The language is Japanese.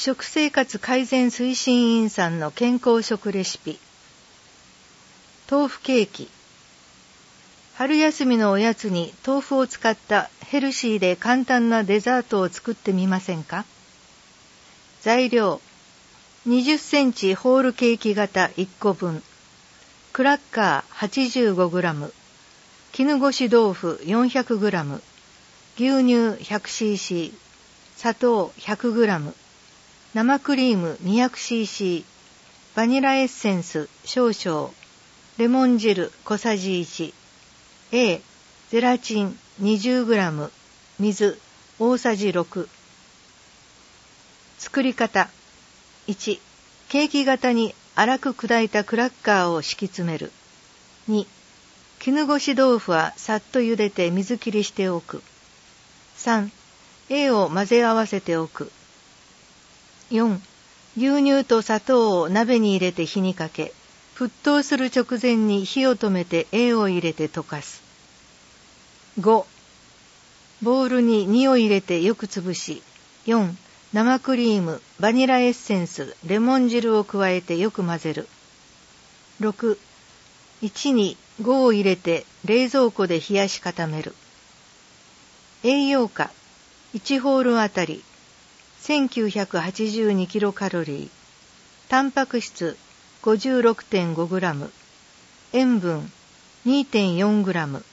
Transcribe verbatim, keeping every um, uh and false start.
食生活改善推進委員さんの健康食レシピ。豆腐ケーキ。春休みのおやつに豆腐を使ったヘルシーで簡単なデザートを作ってみませんか？材料。にじゅっセンチホールケーキ型いっこぶん。クラッカー はちじゅうごグラム。絹ごし豆腐 よんひゃくグラム。牛乳 ひゃくシーシー。砂糖 ひゃくグラム。生クリーム にひゃくシーシー。バニラエッセンス少々。レモン汁小さじいち。A、ゼラチン にじゅうグラム。水大さじろく。作り方。いち、ケーキ型に粗く砕いたクラッカーを敷き詰める。に、絹ごし豆腐はさっと茹でて水切りしておく。さん、A を混ぜ合わせておく。よん、牛乳と砂糖を鍋に入れて火にかけ、沸騰する直前に火を止めて A を入れて溶かす。ご、ボウルににを入れてよく潰し、よん、生クリーム、バニラエッセンス、レモン汁を加えてよく混ぜる。ろく、いちにごを入れて冷蔵庫で冷やし固める。栄養価、いちホールあたり せんきゅうひゃくはちじゅうにキロカロリー、タンパク質 ごじゅうろくてんごグラム、塩分 にてんよんグラム、